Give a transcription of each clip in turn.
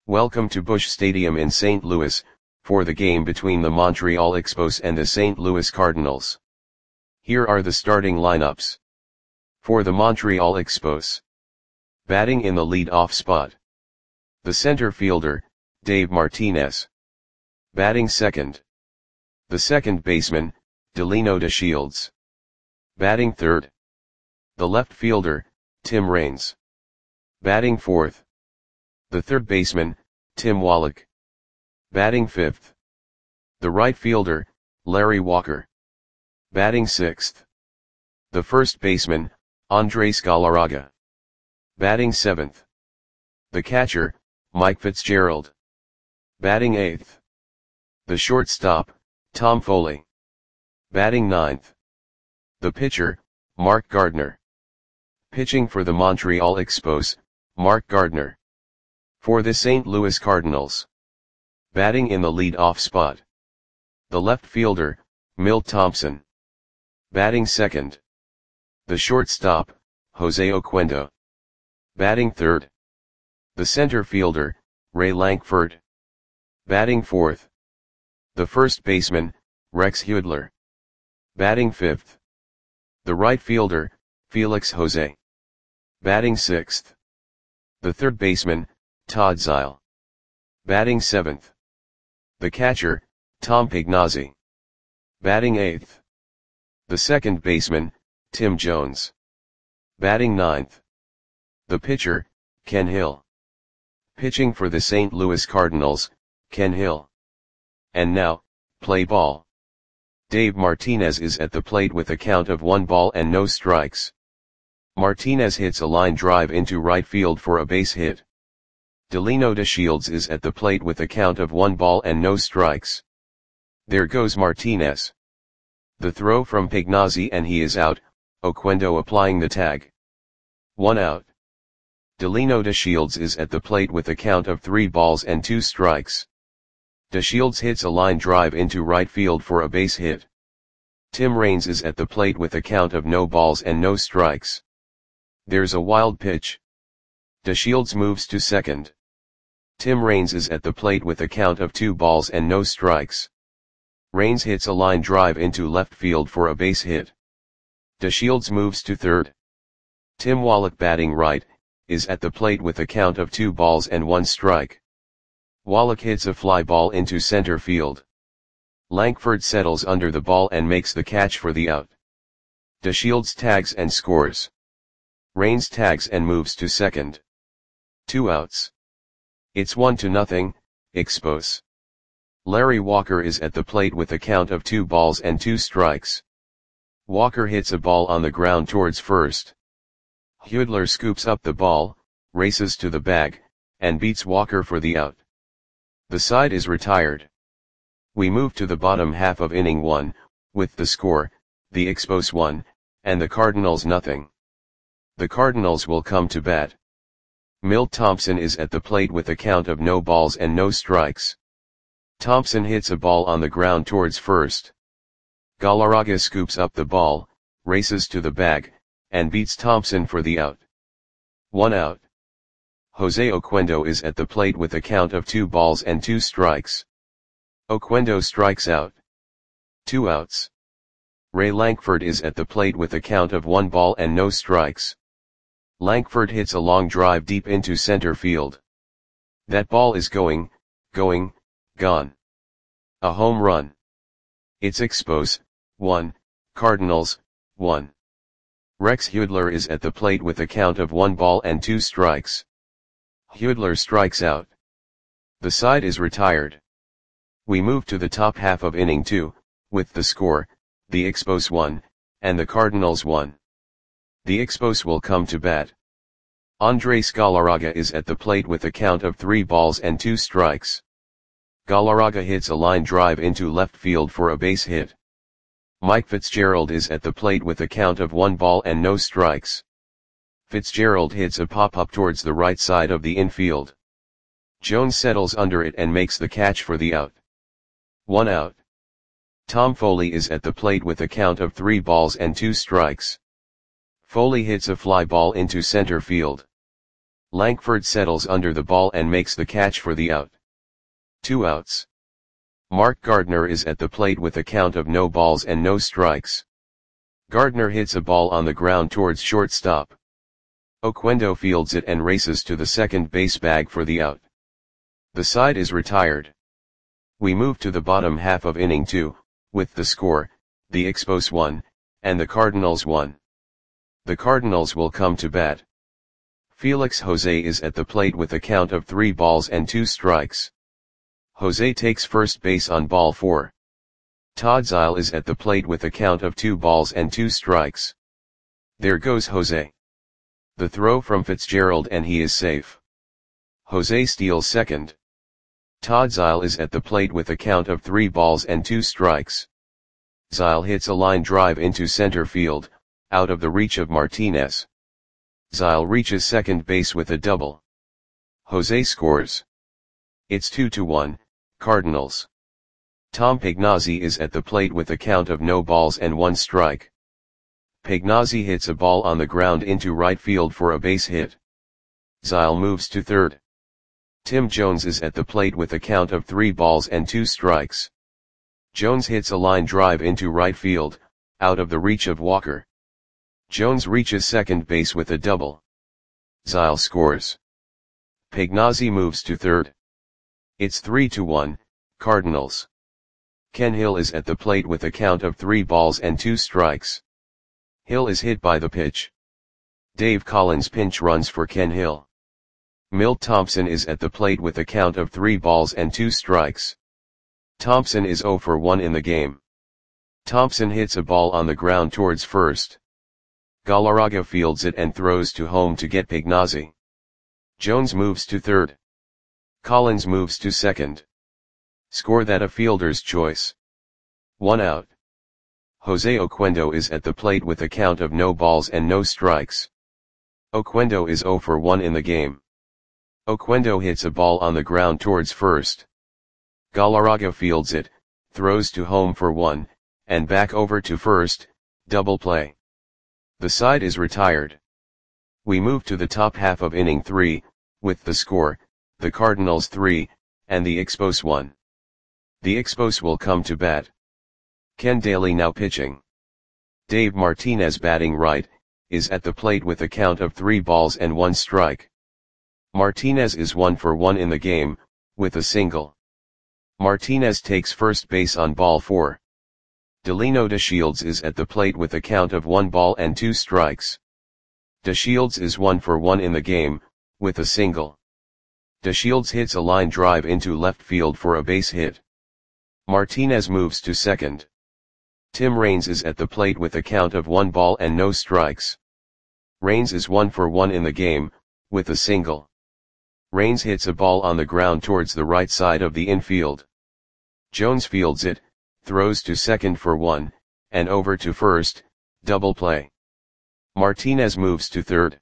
Welcome to Busch Stadium in St. Louis, for the game between the Montreal Expos and the St. Louis Cardinals. Here are the starting lineups. For the Montreal Expos. Batting in the lead-off spot. The center fielder, Dave Martinez. Batting second. The second baseman, Delino DeShields. Batting third. The left fielder, Tim Raines. Batting fourth. The third baseman, Tim Wallach. Batting fifth. The right fielder, Larry Walker. Batting sixth. The first baseman, Andres Galarraga. Batting seventh. The catcher, Mike Fitzgerald. Batting eighth. The shortstop, Tom Foley. Batting ninth. The pitcher, Mark Gardner. Pitching for the Montreal Expos, Mark Gardner. For the St. Louis Cardinals. Batting in the lead-off spot. The left fielder, Milt Thompson. Batting second. The shortstop, Jose Oquendo. Batting third. The center fielder, Ray Lankford. Batting fourth. The first baseman, Rex Hudler. Batting fifth. The right fielder, Felix Jose. Batting sixth. The third baseman, Todd Zeile. Batting seventh. The catcher, Tom Pignazzi. Batting eighth. The second baseman, Tim Jones. Batting ninth. The pitcher, Ken Hill. Pitching for the St. Louis Cardinals, Ken Hill. And now, play ball. Dave Martinez is at the plate with a count of 1 ball and no strikes. Martinez hits a line drive into right field for a base hit. Delino DeShields is at the plate with a count of 1 ball and no strikes. There goes Martinez. The throw from Pignazzi and he is out, Oquendo applying the tag. 1 out. Delino DeShields is at the plate with a count of 3 balls and 2 strikes. DeShields hits a line drive into right field for a base hit. Tim Raines is at the plate with a count of no balls and no strikes. There's a wild pitch. DeShields moves to second. Tim Raines is at the plate with a count of 2 balls and no strikes. Raines hits a line drive into left field for a base hit. DeShields moves to third. Tim Wallach, batting right, is at the plate with a count of 2 balls and 1 strike. Wallach hits a fly ball into center field. Lankford settles under the ball and makes the catch for the out. DeShields tags and scores. Raines tags and moves to second. 2 outs. It's 1-0, Expos. Larry Walker is at the plate with a count of 2 balls and 2 strikes. Walker hits a ball on the ground towards first. Hudler scoops up the ball, races to the bag, and beats Walker for the out. The side is retired. We move to the bottom half of inning 1, with the score, the Expos 1, and the Cardinals 0. The Cardinals will come to bat. Milt Thompson is at the plate with a count of no balls and no strikes. Thompson hits a ball on the ground towards first. Galarraga scoops up the ball, races to the bag, and beats Thompson for the out. 1 out. Jose Oquendo is at the plate with a count of 2 balls and 2 strikes. Oquendo strikes out. 2 outs. Ray Lankford is at the plate with a count of 1 ball and no strikes. Lankford hits a long drive deep into center field. That ball is gone. A home run. It's Expos 1, Cardinals 1. Rex Hudler is at the plate with a count of 1 ball and 2 strikes. Hudler strikes out. The side is retired. We move to the top half of inning 2, with the score, the Expos 1, and the Cardinals 1. The Expos will come to bat. Andres Galarraga is at the plate with a count of 3 balls and 2 strikes. Galarraga hits a line drive into left field for a base hit. Mike Fitzgerald is at the plate with a count of 1 ball and no strikes. Fitzgerald hits a pop-up towards the right side of the infield. Jones settles under it and makes the catch for the out. 1 out. Tom Foley is at the plate with a count of 3 balls and 2 strikes. Foley hits a fly ball into center field. Lankford settles under the ball and makes the catch for the out. 2 outs. Mark Gardner is at the plate with a count of no balls and no strikes. Gardner hits a ball on the ground towards shortstop. Oquendo fields it and races to the second base bag for the out. The side is retired. We move to the bottom half of inning 2, with the score, the Expos 1, and the Cardinals 1. The Cardinals will come to bat. Felix Jose is at the plate with a count of 3 balls and 2 strikes. Jose takes first base on ball 4. Todd Zeile is at the plate with a count of 2 balls and 2 strikes. There goes Jose. The throw from Fitzgerald and he is safe. Jose steals second. Todd Zeile is at the plate with a count of 3 balls and 2 strikes. Zeile hits a line drive into center field, out of the reach of Martinez. Zeile reaches second base with a double. Jose scores. It's 2-1, Cardinals. Tom Pagnozzi is at the plate with a count of no balls and 1 strike. Pagnozzi hits a ball on the ground into right field for a base hit. Zeile moves to third. Tim Jones is at the plate with a count of 3 balls and 2 strikes. Jones hits a line drive into right field, out of the reach of Walker. Jones reaches second base with a double. Zeile scores. Pagnozzi moves to third. It's 3-1, Cardinals. Ken Hill is at the plate with a count of 3 balls and 2 strikes. Hill is hit by the pitch. Dave Collins pinch runs for Ken Hill. Milt Thompson is at the plate with a count of 3 balls and 2 strikes. Thompson is 0 for 1 in the game. Thompson hits a ball on the ground towards first. Galarraga fields it and throws to home to get Pagnozzi. Jones moves to third. Collins moves to second. Score that a fielder's choice. 1 out. Jose Oquendo is at the plate with a count of no balls and no strikes. Oquendo is 0 for 1 in the game. Oquendo hits a ball on the ground towards first. Galarraga fields it, throws to home for 1, and back over to first, double play. The side is retired. We move to the top half of inning 3, with the score, the Cardinals 3, and the Expos 1. The Expos will come to bat. Ken Daly now pitching. Dave Martinez batting right, is at the plate with a count of 3 balls and 1 strike. Martinez is 1 for 1 in the game, with a single. Martinez takes first base on ball 4. Delino DeShields is at the plate with a count of 1 ball and 2 strikes. DeShields is 1 for 1 in the game, with a single. DeShields hits a line drive into left field for a base hit. Martinez moves to second. Tim Raines is at the plate with a count of 1 ball and no strikes. Raines is 1 for 1 in the game, with a single. Raines hits a ball on the ground towards the right side of the infield. Jones fields it, throws to second for 1, and over to first, double play. Martinez moves to third.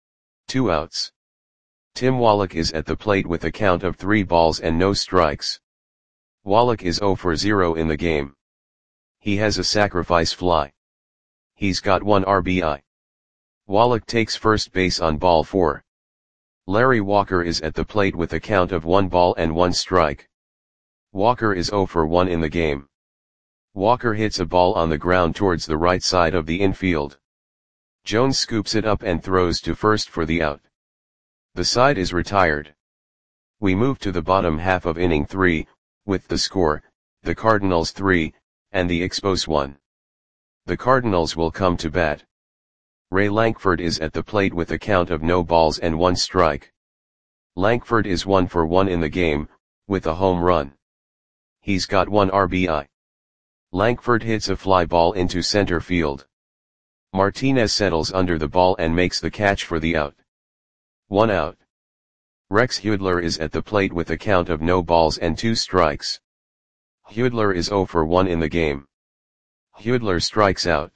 2 outs. Tim Wallach is at the plate with a count of 3 balls and no strikes. Wallach is 0 for 0 in the game. He has a sacrifice fly. He's got 1 RBI. Wallach takes first base on ball 4. Larry Walker is at the plate with a count of 1 ball and 1 strike. Walker is 0 for 1 in the game. Walker hits a ball on the ground towards the right side of the infield. Jones scoops it up and throws to first for the out. The side is retired. We move to the bottom half of inning 3, with the score, the Cardinals 3, and the Expos 1. The Cardinals will come to bat. Ray Lankford is at the plate with a count of no balls and 1 strike. Lankford is 1 for 1 in the game, with a home run. He's got 1 RBI. Lankford hits a fly ball into center field. Martinez settles under the ball and makes the catch for the out. 1 out. Rex Hudler is at the plate with a count of no balls and 2 strikes. Hudler is 0 for 1 in the game. Hudler strikes out.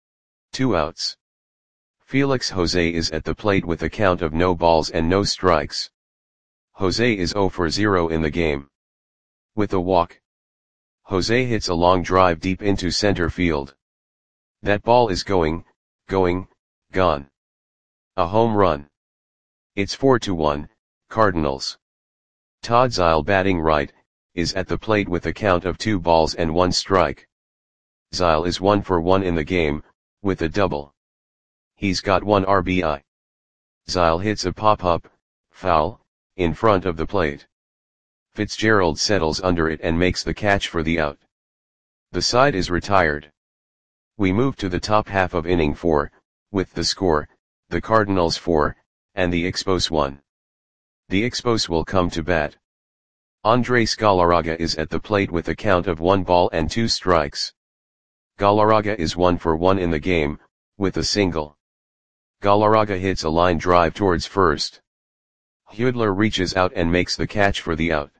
2 outs. Felix Jose is at the plate with a count of no balls and no strikes. Jose is 0 for 0 in the game. With a walk. Jose hits a long drive deep into center field. That ball is gone. A home run. It's 4-1, Cardinals. Todd Zeile batting right, is at the plate with a count of 2 balls and 1 strike. Zeile is 1 for 1 in the game, with a double. He's got 1 RBI. Zeile hits a pop-up, foul, in front of the plate. Fitzgerald settles under it and makes the catch for the out. The side is retired. We move to the top half of inning 4, with the score, the Cardinals 4, and the Expos 1. The Expos will come to bat. Andres Galarraga is at the plate with a count of 1 ball and 2 strikes. Galarraga is 1 for 1 in the game, with a single. Galarraga hits a line drive towards first. Hudler reaches out and makes the catch for the out.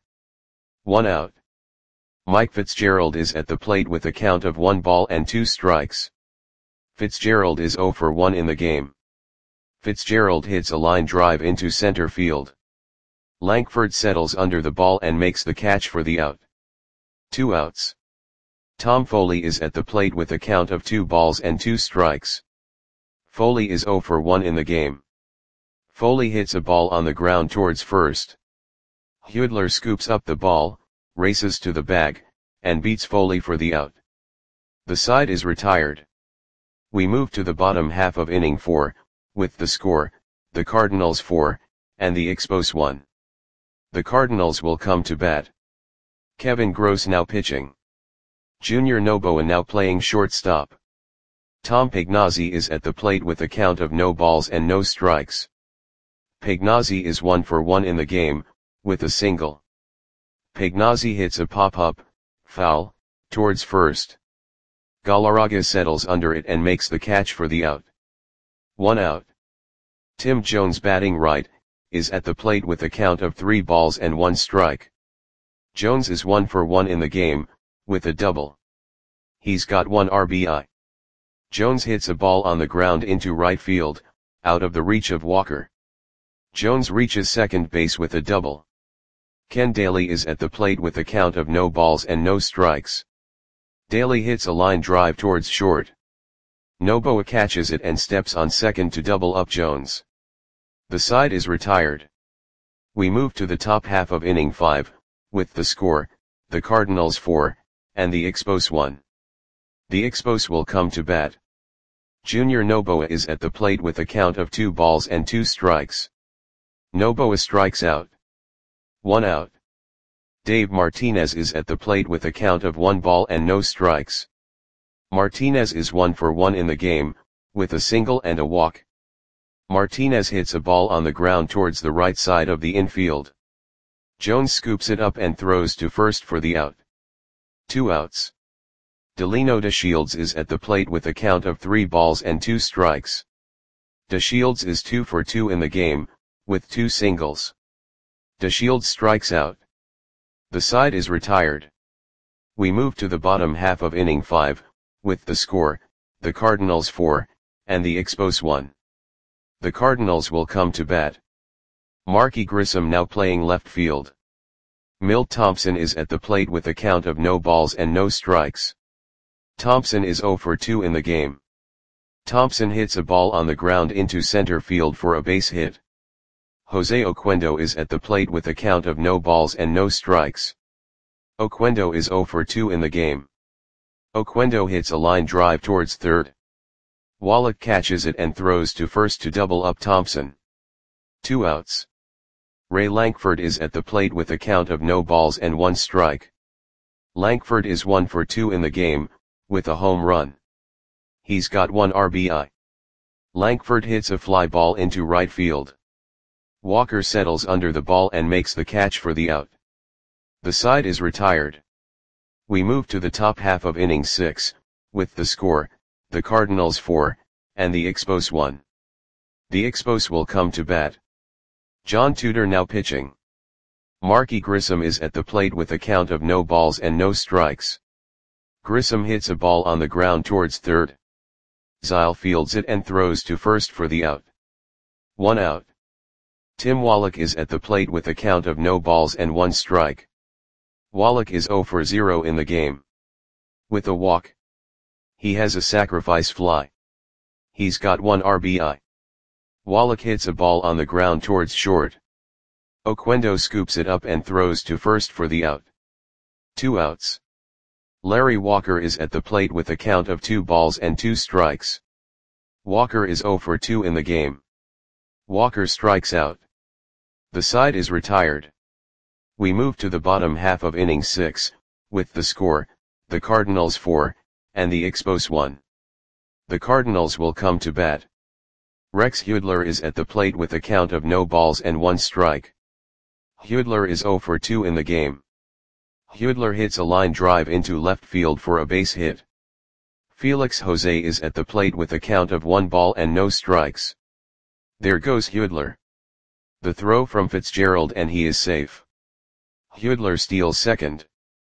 1 out. Mike Fitzgerald is at the plate with a count of 1 ball and 2 strikes. Fitzgerald is 0 for 1 in the game. Fitzgerald hits a line drive into center field. Lankford settles under the ball and makes the catch for the out. 2 outs. Tom Foley is at the plate with a count of 2 balls and 2 strikes. Foley is 0 for 1 in the game. Foley hits a ball on the ground towards first. Hudler scoops up the ball, races to the bag, and beats Foley for the out. The side is retired. We move to the bottom half of inning 4, with the score, the Cardinals 4, and the Expos 1. The Cardinals will come to bat. Kevin Gross now pitching. Junior Noboa now playing shortstop. Tom Pagnozzi is at the plate with a count of no balls and no strikes. Pagnozzi is 1 for 1 in the game, with a single. Pagnozzi hits a pop-up, foul, towards first. Galarraga settles under it and makes the catch for the out. 1 out. Tim Jones batting right, is at the plate with a count of 3 balls and 1 strike. Jones is 1 for 1 in the game, with a double. He's got 1 RBI. Jones hits a ball on the ground into right field, out of the reach of Walker. Jones reaches second base with a double. Ken Daly is at the plate with a count of no balls and no strikes. Daly hits a line drive towards short. Noboa catches it and steps on second to double up Jones. The side is retired. We move to the top half of inning 5, with the score, the Cardinals 4, and the Expos 1. The Expos will come to bat. Junior Noboa is at the plate with a count of 2 balls and 2 strikes. Noboa strikes out. 1 out. Dave Martinez is at the plate with a count of 1 ball and no strikes. Martinez is 1 for 1 in the game, with a single and a walk. Martinez hits a ball on the ground towards the right side of the infield. Jones scoops it up and throws to first for the out. 2 outs. Delino DeShields is at the plate with a count of 3 balls and 2 strikes. DeShields is 2 for 2 in the game, with 2 singles. DeShields strikes out. The side is retired. We move to the bottom half of inning 5, with the score, the Cardinals 4, and the Expos 1. The Cardinals will come to bat. Marky Grissom now playing left field. Milt Thompson is at the plate with a count of no balls and no strikes. Thompson is 0 for 2 in the game. Thompson hits a ball on the ground into center field for a base hit. Jose Oquendo is at the plate with a count of no balls and no strikes. Oquendo is 0 for 2 in the game. Oquendo hits a line drive towards third. Wallach catches it and throws to first to double up Thompson. 2 outs. Ray Lankford is at the plate with a count of no balls and 1 strike. Lankford is 1 for 2 in the game, with a home run. He's got 1 RBI. Lankford hits a fly ball into right field. Walker settles under the ball and makes the catch for the out. The side is retired. We move to the top half of inning 6, with the score, the Cardinals 4, and the Expos 1. The Expos will come to bat. John Tudor now pitching. Marky Grissom is at the plate with a count of no balls and no strikes. Grissom hits a ball on the ground towards third. Zeile fields it and throws to first for the out. 1 out. Tim Wallach is at the plate with a count of no balls and 1 strike. Wallach is 0 for 0 in the game. With a walk. He has a sacrifice fly. He's got 1 RBI. Wallach hits a ball on the ground towards short. Oquendo scoops it up and throws to first for the out. 2 outs. Larry Walker is at the plate with a count of 2 balls and 2 strikes. Walker is 0 for 2 in the game. Walker strikes out. The side is retired. We move to the bottom half of inning 6, with the score, the Cardinals 4, and the Expos 1. The Cardinals will come to bat. Rex Hudler is at the plate with a count of no balls and 1 strike. Hudler is 0 for 2 in the game. Hudler hits a line drive into left field for a base hit. Felix Jose is at the plate with a count of 1 ball and no strikes. There goes Hudler. The throw from Fitzgerald and he is safe. Hudler steals second.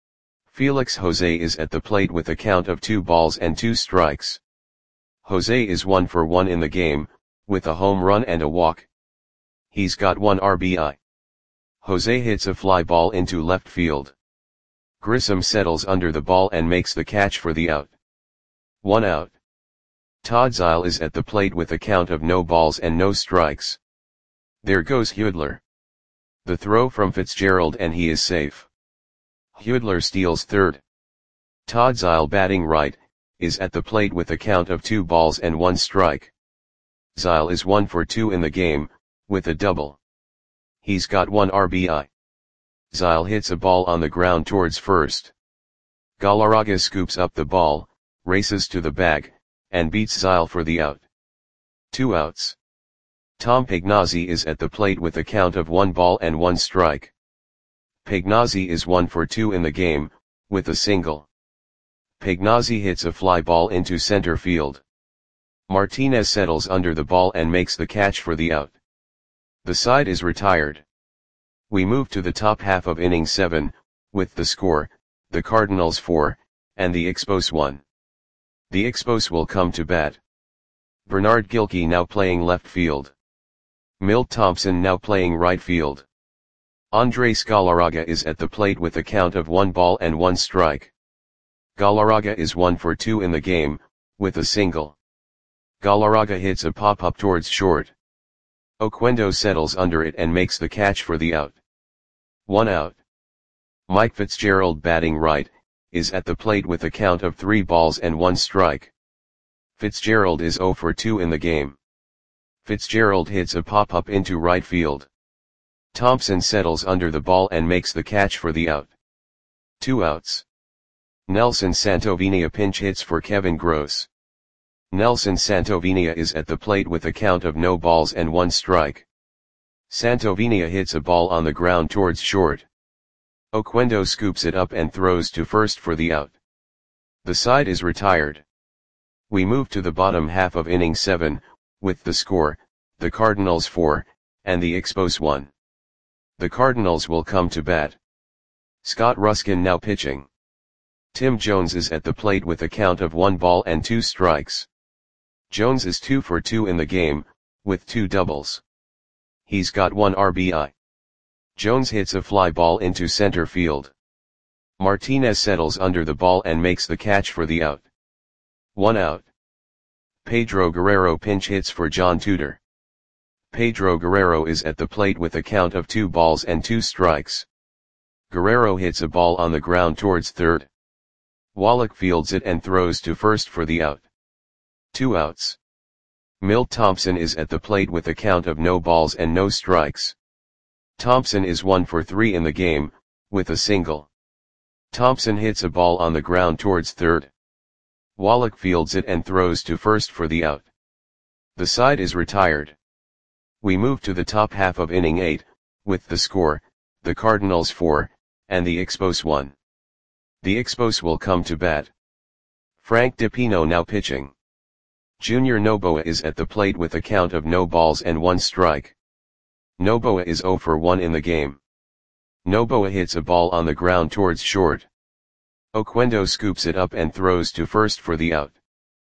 Felix Jose is at the plate with a count of 2 balls and 2 strikes. Jose is 1 for 1 in the game, with a home run and a walk. He's got 1 RBI. Jose hits a fly ball into left field. Grissom settles under the ball and makes the catch for the out. 1 out. Todd Zeile is at the plate with a count of no balls and no strikes. There goes Hudler. The throw from Fitzgerald and he is safe. Hudler steals third. Todd Zeile, batting right, is at the plate with a count of 2 balls and 1 strike. Zeile is 1 for 2 in the game, with a double. He's got 1 RBI. Zeile hits a ball on the ground towards first. Galarraga scoops up the ball, races to the bag, and beats Zeile for the out. 2 outs. Tom Pagnozzi is at the plate with a count of 1 ball and 1 strike. Pagnozzi is 1 for 2 in the game, with a single. Pagnozzi hits a fly ball into center field. Martinez settles under the ball and makes the catch for the out. The side is retired. We move to the top half of inning 7, with the score, the Cardinals 4, and the Expos 1. The Expos will come to bat. Bernard Gilkey now playing left field. Milt Thompson now playing right field. Andres Galarraga is at the plate with a count of 1 ball and 1 strike. Galarraga is 1 for 2 in the game, with a single. Galarraga hits a pop-up towards short. Oquendo settles under it and makes the catch for the out. 1 out. Mike Fitzgerald, batting right, is at the plate with a count of 3 balls and 1 strike. Fitzgerald is 0 for 2 in the game. Fitzgerald hits a pop-up into right field. Thompson settles under the ball and makes the catch for the out. 2 outs. Nelson Santovenia pinch hits for Kevin Gross. Nelson Santovenia is at the plate with a count of no balls and 1 strike. Santovenia hits a ball on the ground towards short. Oquendo scoops it up and throws to first for the out. The side is retired. We move to the bottom half of inning 7, with the score, the Cardinals 4, and the Expos 1. The Cardinals will come to bat. Scott Ruskin now pitching. Tim Jones is at the plate with a count of 1 ball and 2 strikes. Jones is 2 for 2 in the game, with 2 doubles. He's got 1 RBI. Jones hits a fly ball into center field. Martinez settles under the ball and makes the catch for the out. 1 out. Pedro Guerrero pinch hits for John Tudor. Pedro Guerrero is at the plate with a count of 2 balls and 2 strikes. Guerrero hits a ball on the ground towards third. Wallach fields it and throws to first for the out. 2 outs. Milt Thompson is at the plate with a count of no balls and no strikes. Thompson is 1 for 3 in the game, with a single. Thompson hits a ball on the ground towards third. Wallach fields it and throws to first for the out. The side is retired. We move to the top half of inning 8, with the score, the Cardinals 4, and the Expos 1. The Expos will come to bat. Frank DiPino now pitching. Junior Noboa is at the plate with a count of no balls and 1 strike. Noboa is 0 for 1 in the game. Noboa hits a ball on the ground towards short. Oquendo scoops it up and throws to first for the out.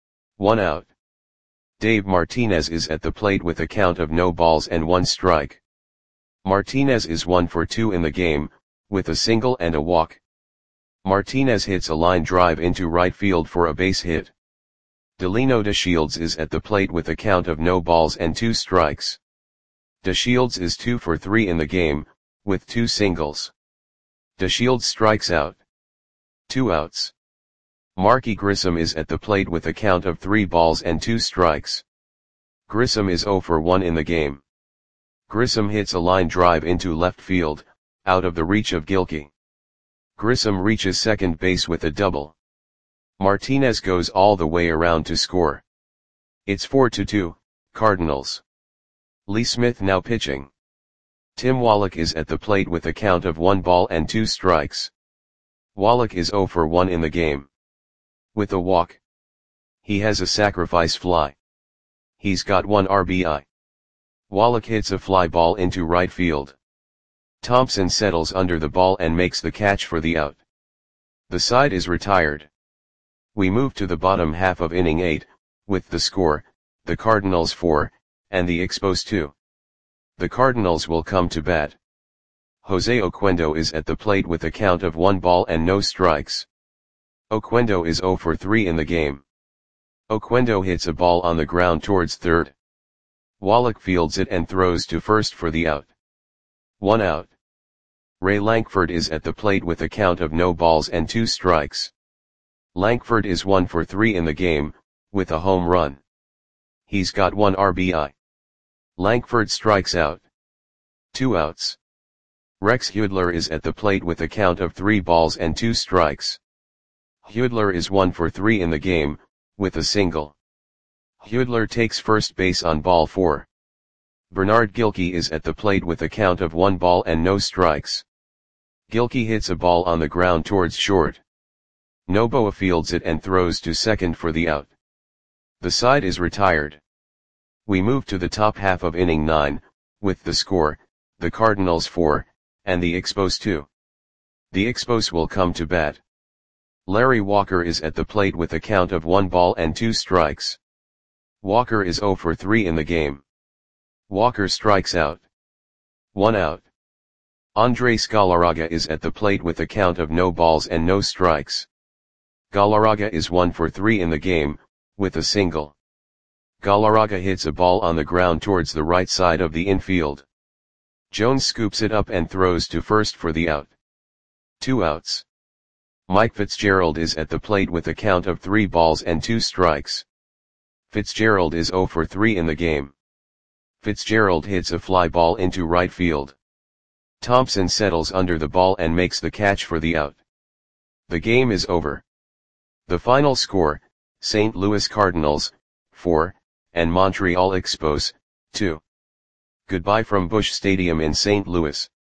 1 out. Dave Martinez is at the plate with a count of no balls and 1 strike. Martinez is 1 for 2 in the game, with a single and a walk. Martinez hits a line drive into right field for a base hit. Delino DeShields is at the plate with a count of no balls and 2 strikes. DeShields is 2 for 3 in the game, with 2 singles. DeShields strikes out. 2 outs. Marky Grissom is at the plate with a count of 3 balls and 2 strikes. Grissom is 0 for 1 in the game. Grissom hits a line drive into left field, out of the reach of Gilkey. Grissom reaches second base with a double. Martinez goes all the way around to score. It's 4-2, Cardinals. Lee Smith now pitching. Tim Wallach is at the plate with a count of 1 ball and 2 strikes. Wallach is 0 for 1 in the game. With a walk. He has a sacrifice fly. He's got 1 RBI. Wallach hits a fly ball into right field. Thompson settles under the ball and makes the catch for the out. The side is retired. We move to the bottom half of inning 8, with the score, the Cardinals 4, and the Expos 2. The Cardinals will come to bat. Jose Oquendo is at the plate with a count of 1 ball and no strikes. Oquendo is 0 for 3 in the game. Oquendo hits a ball on the ground towards third. Wallach fields it and throws to first for the out. 1 out. Ray Lankford is at the plate with a count of no balls and 2 strikes. Lankford is 1 for 3 in the game, with a home run. He's got 1 RBI. Lankford strikes out. 2 outs. Rex Hudler is at the plate with a count of 3 balls and 2 strikes. Hudler is 1 for 3 in the game, with a single. Hudler takes first base on ball 4. Bernard Gilkey is at the plate with a count of 1 ball and no strikes. Gilkey hits a ball on the ground towards short. Noboa fields it and throws to second for the out. The side is retired. We move to the top half of inning 9, with the score, the Cardinals 4, and the Expos 2. The Expos will come to bat. Larry Walker is at the plate with a count of 1 ball and 2 strikes. Walker is 0 for 3 in the game. Walker strikes out. 1 out. Andres Galarraga is at the plate with a count of no balls and no strikes. Galarraga is 1 for 3 in the game, with a single. Galarraga hits a ball on the ground towards the right side of the infield. Jones scoops it up and throws to first for the out. 2 outs. Mike Fitzgerald is at the plate with a count of 3 balls and 2 strikes. Fitzgerald is 0 for 3 in the game. Fitzgerald hits a fly ball into right field. Thompson settles under the ball and makes the catch for the out. The game is over. The final score, St. Louis Cardinals, 4, and Montreal Expos, 2. Goodbye from Busch Stadium in St. Louis.